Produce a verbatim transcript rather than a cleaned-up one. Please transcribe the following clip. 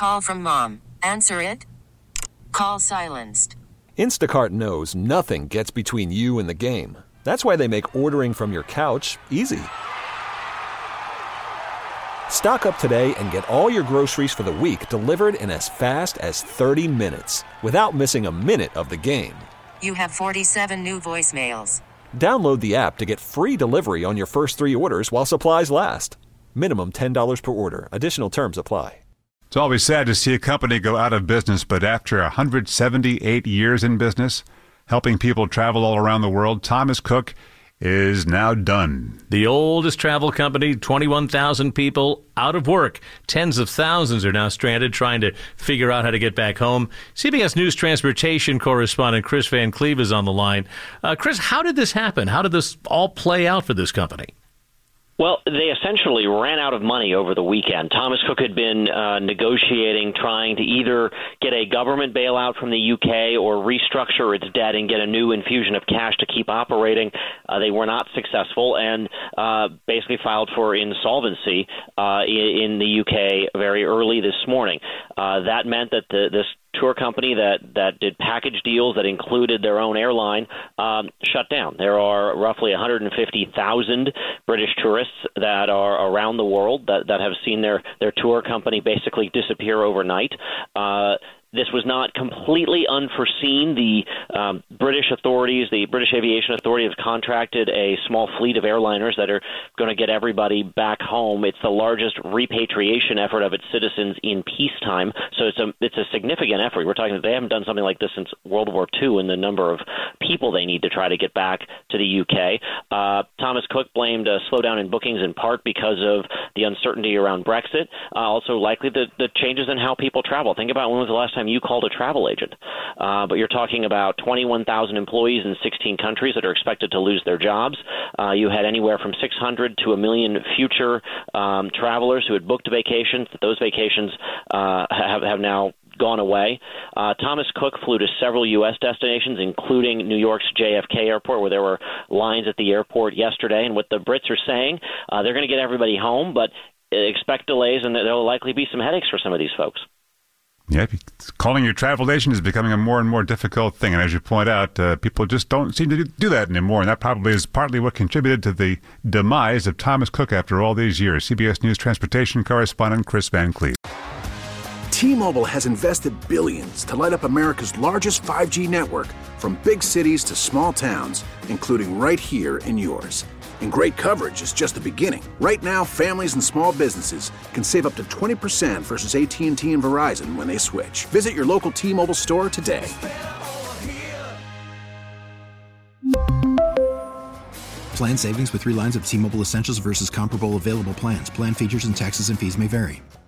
call from mom. Answer it. Call silenced. Instacart knows nothing gets between you and the game. That's why they make ordering from your couch easy. Stock up today and get all your groceries for the week delivered in as fast as thirty minutes without missing a minute of the game. You have forty-seven new voicemails. Download the app to get free delivery on your first three orders while supplies last. Minimum ten dollars per order. Additional terms apply. It's always sad to see a company go out of business, but after one hundred seventy-eight years in business, helping people travel all around the world, Thomas Cook is now done. The oldest travel company, twenty-one thousand people out of work. Tens of thousands are now stranded trying to figure out how to get back home. C B S News transportation correspondent Chris Van Cleve is on the line. Uh, Chris, how did this happen? How did this all play out for this company? Well, they essentially ran out of money over the weekend. Thomas Cook had been uh, negotiating, trying to either get a government bailout from the U K or restructure its debt and get a new infusion of cash to keep operating. Uh, they were not successful and uh, basically filed for insolvency uh, in, in the U K very early this morning. Uh, that meant that the, this tour company that, that did package deals that included their own airline um, shut down. There are roughly one hundred fifty thousand British tourists that are around the world that, that have seen their, their tour company basically disappear overnight. Uh, This was not completely unforeseen. The um, British authorities, the British Aviation Authority, have contracted a small fleet of airliners that are going to get everybody back home. It's the largest repatriation effort of its citizens in peacetime, so it's a it's a significant effort. We're talking they haven't done something like this since World War Two in the number of people they need to try to get back to the U K. Uh, Thomas Cook blamed a slowdown in bookings in part because of the uncertainty around Brexit, uh, also likely the, the changes in how people travel. Think about when was the last time you called a travel agent. Uh, but you're talking about twenty-one thousand employees in sixteen countries that are expected to lose their jobs. Uh, you had anywhere from six hundred to a million future um, travelers who had booked vacations. Those vacations uh, have, have now gone away. Uh, Thomas Cook flew to several U S destinations, including New York's J F K airport, where there were lines at the airport yesterday. And what the Brits are saying, uh, they're going to get everybody home, but expect delays, and there will likely be some headaches for some of these folks. Yeah, calling your travel agent is becoming a more and more difficult thing. And as you point out, uh, people just don't seem to do that anymore. And that probably is partly what contributed to the demise of Thomas Cook after all these years. C B S News transportation correspondent Chris Van Cleve. T-Mobile has invested billions to light up America's largest five G network, from big cities to small towns, including right here in yours. And great coverage is just the beginning. Right now, families and small businesses can save up to twenty percent versus A T and T and Verizon when they switch. Visit your local T-Mobile store today. Plan savings with three lines of T-Mobile Essentials versus comparable available plans. Plan features and taxes and fees may vary.